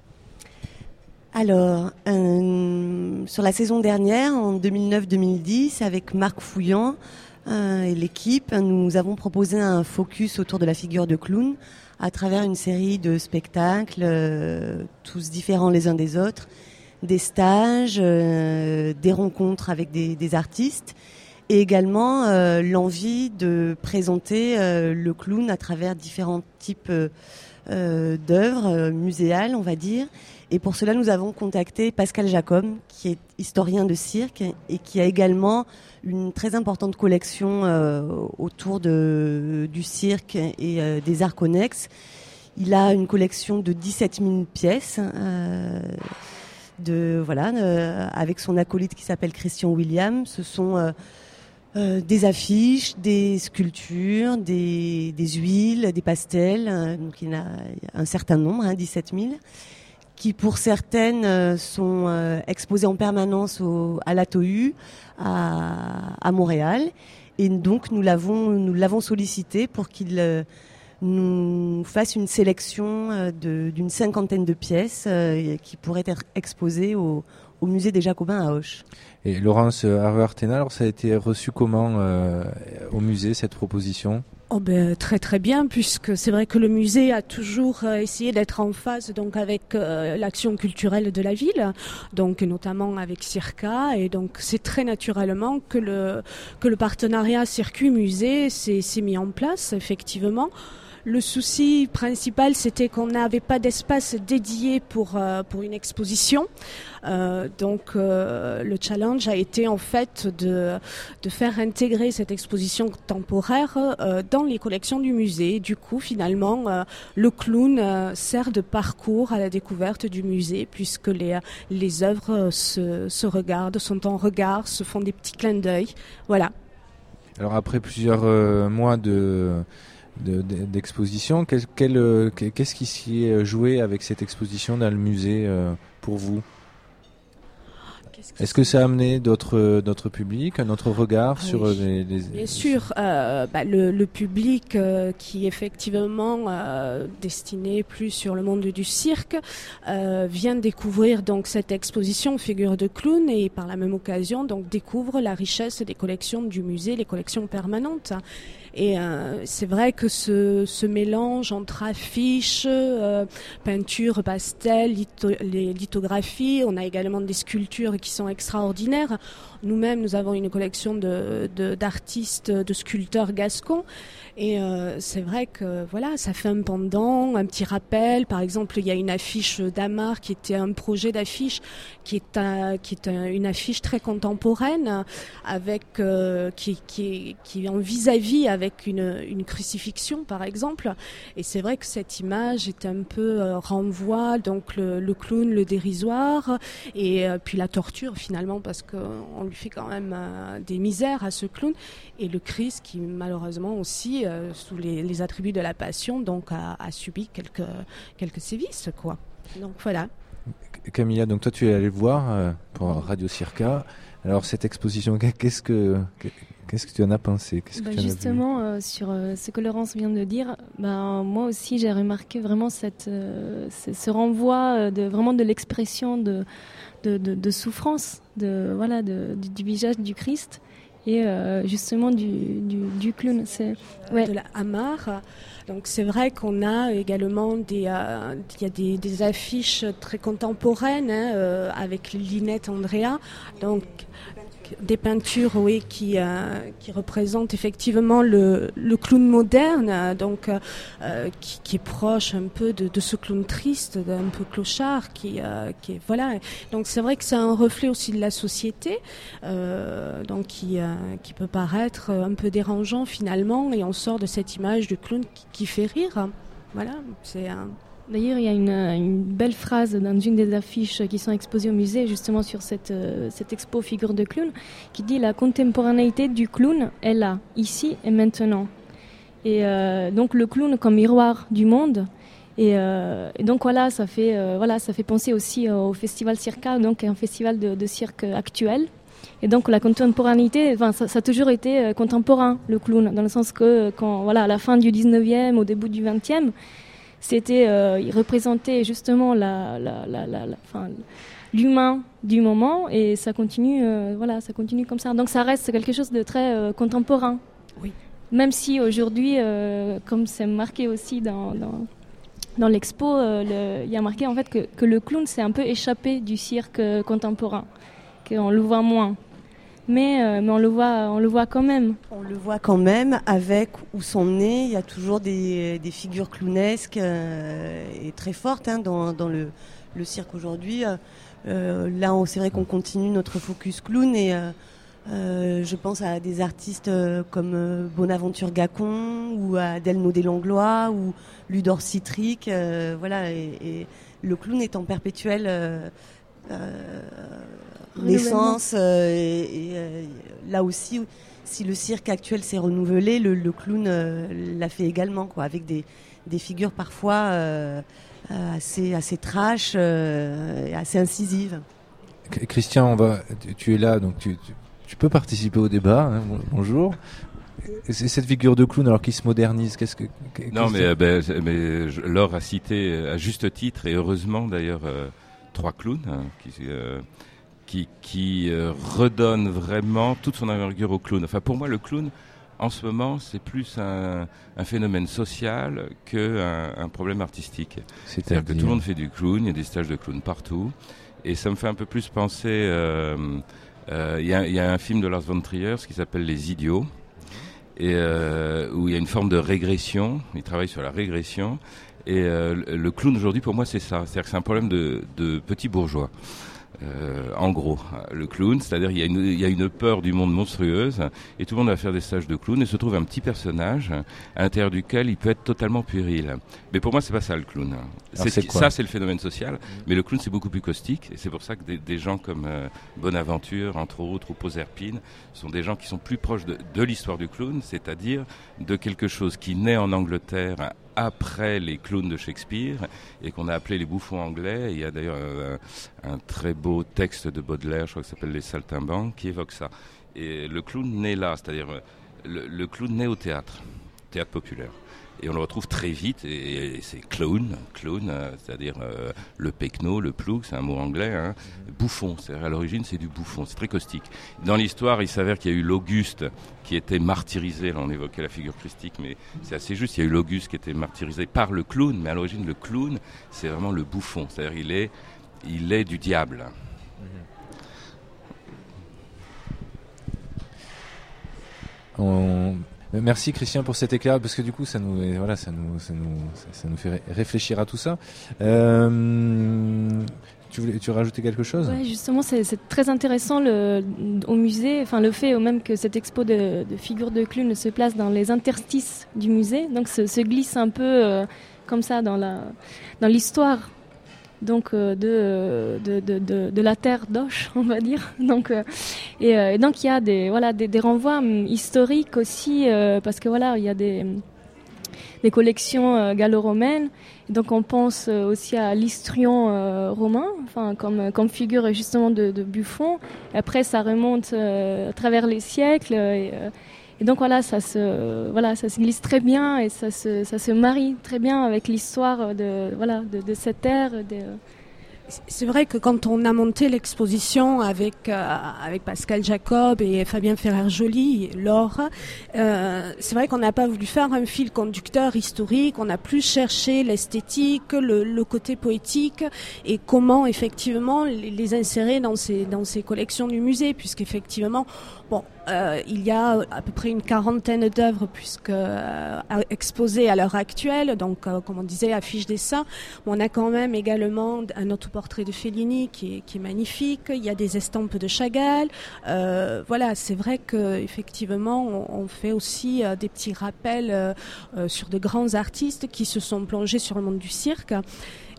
Alors, sur la saison dernière, en 2009-2010, avec Marc Fouillant et l'équipe, nous avons proposé un focus autour de la figure de clown à travers une série de spectacles, tous différents les uns des autres, des stages, des rencontres avec des artistes et également l'envie de présenter le clown à travers différents types d'œuvres muséales, on va dire. Et pour cela, nous avons contacté Pascal Jacob, qui est historien de cirque et qui a également une très importante collection autour du cirque et des arts connexes. Il a une collection de 17 000 pièces, avec son acolyte qui s'appelle Christian William. Ce sont des affiches, des sculptures, des huiles, des pastels. Donc il y en a un certain nombre, 17 000. Qui pour certaines sont exposées en permanence à l'ATOU à Montréal, et donc nous l'avons sollicité pour qu'il nous fasse une sélection d'une 50aine de pièces qui pourraient être exposées au musée des Jacobins à Auch. Et Laurence Arruartena, alors ça a été reçu comment au musée, cette proposition? Très très bien, puisque c'est vrai que le musée a toujours essayé d'être en phase donc avec l'action culturelle de la ville, donc notamment avec Circa, et donc c'est très naturellement que le partenariat circuit-musée s'est mis en place, effectivement. Le souci principal, c'était qu'on n'avait pas d'espace dédié pour une exposition. Donc le challenge a été en fait de faire intégrer cette exposition temporaire dans les collections du musée. Du coup, finalement, le clown sert de parcours à la découverte du musée, puisque les œuvres se regardent, sont en regard, se font des petits clins d'œil. Voilà. Alors après plusieurs mois d'exposition, qu'est-ce qui s'y est joué avec cette exposition dans le musée pour vous? Est-ce que ça a amené d'autres publics, un autre regard sur les... Bien sûr, le public qui est effectivement destiné plus sur le monde du cirque vient découvrir donc cette exposition figure de clown et par la même occasion donc découvre la richesse des collections du musée, les collections permanentes. Et c'est vrai que ce mélange entre affiches, peinture, pastel, les lithographies, on a également des sculptures qui sont extraordinaires. Nous-mêmes, nous avons une collection d'artistes, de sculpteurs gascons. Et c'est vrai que voilà, ça fait un pendant, un petit rappel. Par exemple, il y a une affiche d'Amar qui était un projet d'affiche qui est une affiche très contemporaine avec qui est en vis-à-vis avec une crucifixion par exemple. Et c'est vrai que cette image est un peu renvoie donc le clown, le dérisoire et puis la torture finalement parce qu'on lui fait quand même des misères à ce clown et le Christ qui malheureusement aussi sous les attributs de la passion donc a subi quelques sévices quoi. Donc voilà. Camilla, donc toi tu es allée voir pour Radio Circa. Alors cette exposition, qu'est-ce que tu en as pensé? Justement, sur ce que Laurence vient de dire, moi aussi j'ai remarqué vraiment ce renvoi de l'expression de souffrance du visage du Christ. Et justement du clown, de la Amar. Donc c'est vrai qu'on a également il y a des affiches très contemporaines avec Linette Andrea, donc des peintures qui représentent effectivement le clown moderne, donc qui est proche un peu de ce clown triste, d'un peu clochard, qui est voilà. Donc c'est vrai que c'est un reflet aussi de la société, donc qui peut paraître un peu dérangeant finalement, et on sort de cette image du clown qui fait rire. Voilà, c'est un... D'ailleurs, il y a une belle phrase dans une des affiches qui sont exposées au musée, justement sur cette expo figure de clown, qui dit « La contemporanéité du clown est là, ici et maintenant ». Et donc le clown comme miroir du monde. Et donc voilà, ça fait penser aussi au festival Circa, donc un festival de cirque actuel. Et donc la contemporanéité, ça a toujours été contemporain, le clown, dans le sens que à la fin du 19e, au début du 20e, il représentait justement l'humain du moment, et ça continue comme ça. Donc ça reste quelque chose de très contemporain. Oui. Même si aujourd'hui, comme c'est marqué aussi dans l'expo, il y a marqué en fait que le clown s'est un peu échappé du cirque contemporain, qu'on le voit moins. Mais on le voit quand même. On le voit quand même, avec où sont nés. Il y a toujours des figures clownesques et très fortes dans le cirque aujourd'hui. Là, c'est vrai qu'on continue notre focus clown, et je pense à des artistes comme Bonaventure Gacon ou à Delno Langlois ou Ludor Citric. Et le clown est en perpétuelle naissance. Là aussi, si le cirque actuel s'est renouvelé, le clown l'a fait également, quoi, avec des figures parfois assez trash, assez incisives. Christian, tu es là, donc tu peux participer au débat. Hein, bonjour. C'est cette figure de clown alors qui se modernise. Non, mais Laure a cité à juste titre, et heureusement d'ailleurs, 3 clowns qui redonnent vraiment toute son envergure au clown. Enfin, pour moi, le clown, en ce moment, c'est plus un phénomène social qu'un problème artistique. C'est-à-dire que tout le monde fait du clown, il y a des stages de clown partout, et ça me fait un peu plus penser... Il y a un film de Lars von Trier qui s'appelle Les Idiots, et où il y a une forme de régression. Il travaille sur la régression, et le clown aujourd'hui, pour moi, c'est ça. C'est-à-dire que c'est un problème de petits bourgeois. En gros, le clown, c'est-à-dire il y a une peur du monde monstrueuse, et tout le monde va faire des stages de clown, et se trouve un petit personnage à l'intérieur duquel il peut être totalement puéril. Mais pour moi, c'est pas ça le clown. Ça, c'est le phénomène social, mais le clown, c'est beaucoup plus caustique, et c'est pour ça que des gens comme Bonaventure, entre autres, ou Proserpine, sont des gens qui sont plus proches de l'histoire du clown, c'est-à-dire de quelque chose qui naît en Angleterre après les clowns de Shakespeare, et qu'on a appelé les bouffons anglais. Il y a d'ailleurs un très beau texte de Baudelaire, je crois que ça s'appelle Les Saltimbanques, qui évoque ça. Et le clown naît là, c'est-à-dire le clown naît au théâtre populaire. Et on le retrouve très vite, et c'est clown, c'est-à-dire le pecno, le ploug, c'est un mot anglais, hein. Bouffon, c'est-à-dire à l'origine c'est du bouffon, c'est très caustique. Dans l'histoire, il s'avère qu'il y a eu l'Auguste qui était martyrisé, là on évoquait la figure christique, mais c'est assez juste, il y a eu l'Auguste qui était martyrisé par le clown, mais à l'origine le clown, c'est vraiment le bouffon, c'est-à-dire il est du diable. Merci Christian pour cet éclairage, parce que du coup ça nous fait réfléchir à tout ça. Tu rajouter quelque chose ? Ouais, justement, c'est très intéressant au musée, enfin le fait même que cette expo de figures de clown se place dans les interstices du musée, donc se glisse un peu comme ça dans l'histoire. Donc de la terre d'Auch, on va dire. Donc et donc il y a des renvois historiques aussi, parce que il y a des collections gallo-romaines. Donc on pense aussi à l'histrion romain, enfin comme figure justement de Buffon. Et après ça remonte à travers les siècles. Et donc ça se glisse très bien, et ça se marie très bien avec l'histoire de cette terre. C'est vrai que quand on a monté l'exposition avec Pascal Jacob et Fabien Ferrer-Joly, Laure, c'est vrai qu'on n'a pas voulu faire un fil conducteur historique, on a plus cherché l'esthétique, le côté poétique, et comment effectivement les insérer dans ces collections du musée, puisqu'effectivement, il y a à peu près une 40aine d'œuvres exposées à l'heure actuelle, donc comme on disait, affiches, dessins. On a quand même également un autoportrait de Fellini qui est magnifique. Il y a des estampes de Chagall. C'est vrai que effectivement on fait aussi des petits rappels sur de grands artistes qui se sont plongés sur le monde du cirque.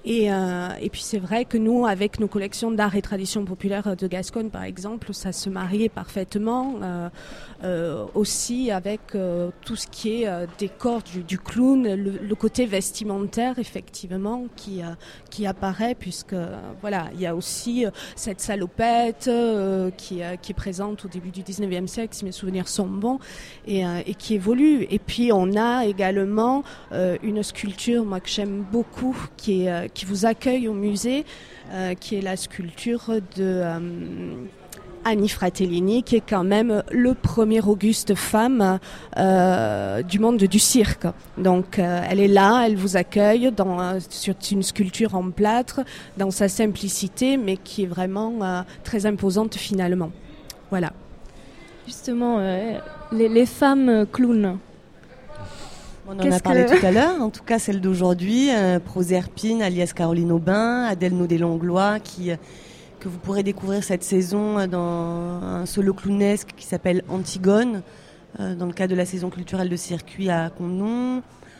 Et puis c'est vrai que nous, avec nos collections d'art et traditions populaires de Gascogne, par exemple, ça se mariait parfaitement aussi avec tout ce qui est décor du clown, le côté vestimentaire, effectivement, qui apparaît, puisque voilà, il y a aussi cette salopette qui est présente au début du 19e siècle, si mes souvenirs sont bons, et qui évolue. Et puis on a également une sculpture, moi, que j'aime beaucoup, qui vous accueille au musée, qui est la sculpture de Annie Fratellini, qui est quand même le premier Auguste femme du monde du cirque. Donc elle est là, elle vous accueille sur une sculpture en plâtre, dans sa simplicité, mais qui est vraiment très imposante finalement. Voilà. Justement, les femmes clowns. On en a parlé tout à l'heure, en tout cas celle d'aujourd'hui, Proserpine, alias Caroline Aubin, Adèle Naudet-Langlois, que vous pourrez découvrir cette saison dans un solo clownesque qui s'appelle Antigone, dans le cadre de la saison culturelle de circuit à Condon.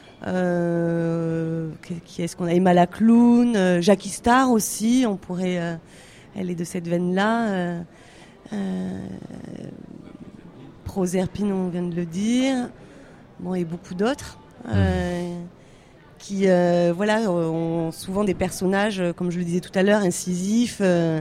Qui est-ce qu'on a? Emma la clown, Jackie Star aussi, on pourrait, elle est de cette veine-là. Proserpine, on vient de le dire. Bon, et beaucoup d'autres qui ont souvent des personnages, comme je le disais tout à l'heure, incisifs.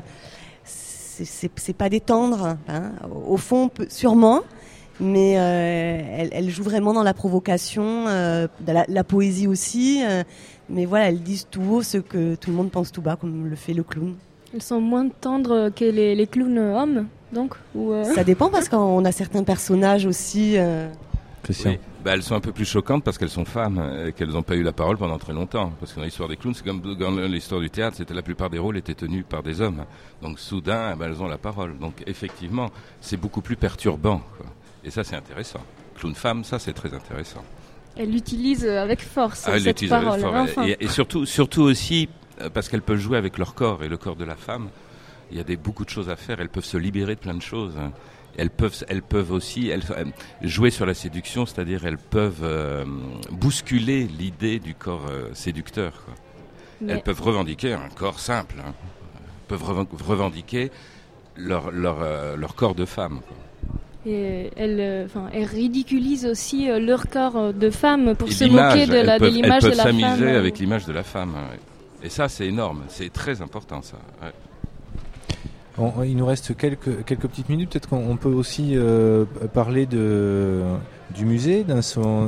C'est pas des tendres, hein. Au fond, sûrement, mais elles jouent vraiment dans la provocation, la poésie aussi. Mais voilà, elles disent tout haut ce que tout le monde pense tout bas, comme le fait le clown. Elles sont moins tendres que les clowns hommes, donc Ça dépend, parce qu'on a certains personnages aussi. Christian. Oui. Elles sont un peu plus choquantes parce qu'elles sont femmes et qu'elles n'ont pas eu la parole pendant très longtemps. Parce que dans l'histoire des clowns, c'est comme dans l'histoire du théâtre, la plupart des rôles étaient tenus par des hommes. Donc soudain, elles ont la parole. Donc effectivement, c'est beaucoup plus perturbant, quoi. Et ça, c'est intéressant. Clown femme, ça, c'est très intéressant. Elle l'utilise avec force, cette parole. Avec force. Enfin. Et surtout aussi parce qu'elles peuvent jouer avec leur corps et le corps de la femme. Il y a beaucoup de choses à faire. Elles peuvent se libérer de plein de choses. Elles peuvent aussi jouer sur la séduction, c'est-à-dire elles peuvent bousculer l'idée du corps séducteur, quoi. Elles peuvent revendiquer un corps simple, hein. Elles peuvent revendiquer leur corps de femme, quoi. Et elles ridiculisent aussi leur corps de femme pour se moquer de l'image de la femme. Elles peuvent s'amuser avec l'image de la femme. Ouais. Et ça, c'est énorme, c'est très important, ça. Ouais. Il nous reste quelques petites minutes. Peut-être qu'on peut aussi parler du musée, dans son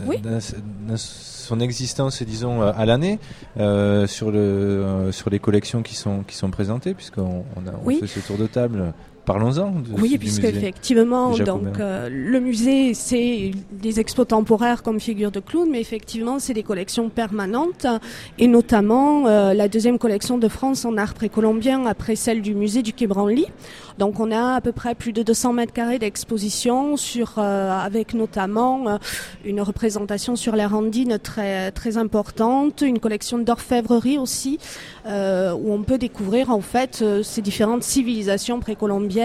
existence, disons, à l'année, sur les collections qui sont présentées, puisqu'on fait ce tour de table. Parlons-en. Oui, puisque effectivement, donc le musée, c'est des expos temporaires comme figure de clown, mais effectivement, c'est des collections permanentes, et notamment la deuxième collection de France en art précolombien après celle du musée du Quai Branly. Donc, on a à peu près plus de 200 mètres carrés d'exposition avec notamment une représentation sur les Andines très très importante, une collection d'orfèvrerie aussi, où on peut découvrir en fait ces différentes civilisations précolombiennes.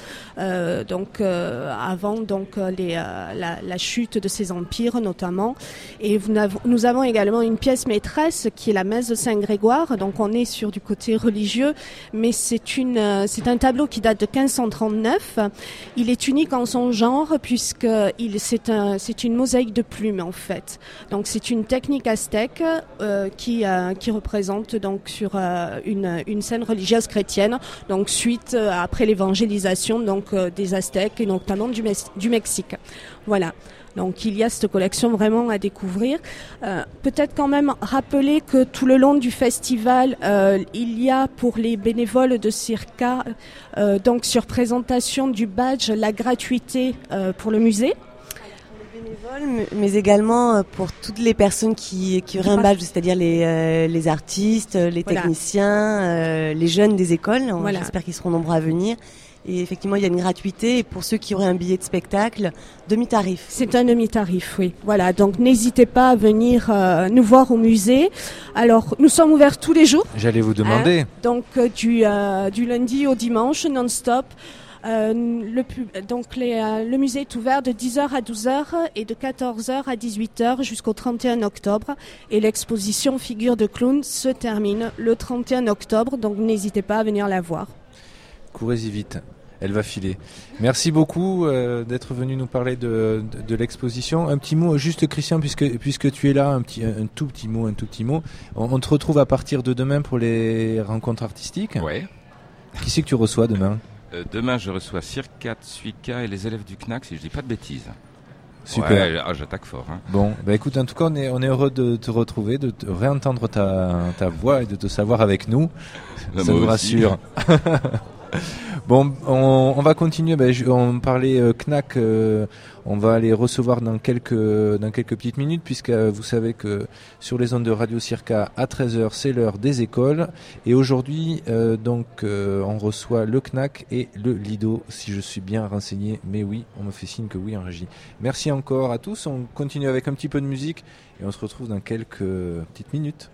Avant la chute de ces empires notamment, et nous avons également une pièce maîtresse qui est la messe de Saint-Grégoire. Donc on est sur du côté religieux, mais c'est un tableau qui date de 1539. Il est unique en son genre puisque c'est une mosaïque de plumes en fait. Donc c'est une technique aztèque qui représente donc sur une scène religieuse chrétienne, donc après l'évangélisation donc des Aztèques et notamment du Mexique. Voilà. Donc il y a cette collection vraiment à découvrir. Peut-être quand même rappeler que tout le long du festival, il y a pour les bénévoles de Circa, donc sur présentation du badge, la gratuité pour le musée. Mais également pour toutes les personnes qui auraient un badge, c'est-à-dire les artistes, les techniciens, les jeunes des écoles. Voilà. J'espère qu'ils seront nombreux à venir. Et effectivement, il y a une gratuité. Et pour ceux qui auraient un billet de spectacle, demi-tarif. C'est un demi-tarif, oui. Voilà. Donc, n'hésitez pas à venir nous voir au musée. Alors, nous sommes ouverts tous les jours. J'allais vous demander. Donc, du lundi au dimanche, non-stop. Le musée est ouvert de 10h à 12h et de 14h à 18h jusqu'au 31 octobre. Et l'exposition Figures de clown se termine le 31 octobre, donc n'hésitez pas à venir la voir. Courez-y vite, elle va filer. Merci beaucoup d'être venu nous parler de l'exposition. Un petit mot, juste Christian, puisque tu es là, un tout petit mot. On te retrouve à partir de demain pour les rencontres artistiques. Ouais. Qui c'est que tu reçois demain ? Demain, je reçois Circat, Suica et les élèves du CNAC, si je dis pas de bêtises. Super. Ouais, j'attaque fort. Hein. Bon, écoute, en tout cas, on est heureux de te retrouver, de réentendre ta voix et de te savoir avec nous. Ça nous rassure. Bon, on va continuer. On parlait CNAC. On va les recevoir dans quelques petites minutes, puisque vous savez que sur les ondes de Radio Circa à 13h, c'est l'heure des écoles. Et aujourd'hui, on reçoit le CNAC et le Lido, si je suis bien renseigné. Mais oui, on me fait signe que oui en régie. Merci encore à tous. On continue avec un petit peu de musique et on se retrouve dans quelques petites minutes.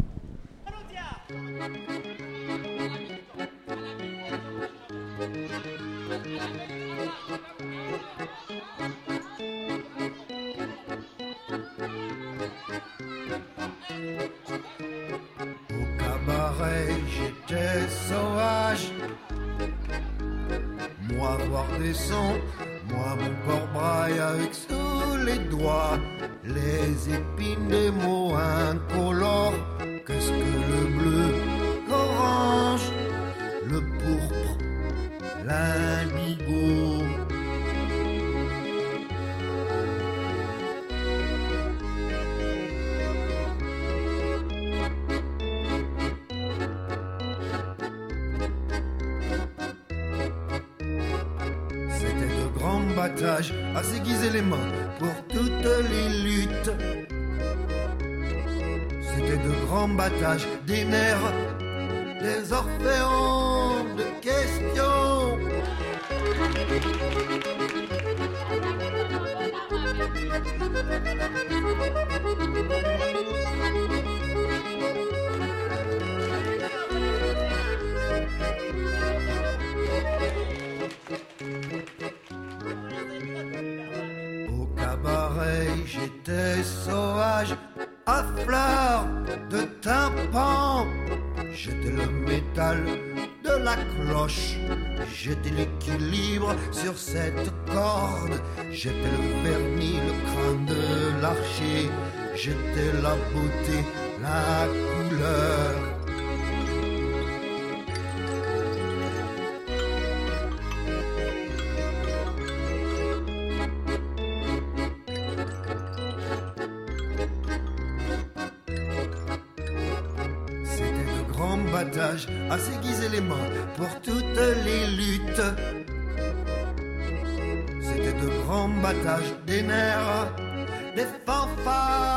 Au cabaret, j'étais sauvage. Moi voir des sons, moi mon corps braille avec sous les doigts les épines des mots incolores. Qu'est-ce que le bleu, l'orange, le pourpre, l'indigo? À s'aiguiser les mains pour toutes les luttes. C'était de grands battages, des nerfs, des orphéons de questions. J'étais sauvage, à fleur de tympan. J'étais le métal de la cloche. J'étais l'équilibre sur cette corde. J'étais le vernis, le crâne de l'archer. J'étais la beauté, la couleur. À s'aiguiser les mains pour toutes les luttes. C'était de grands battages, des nerfs, des fanfares.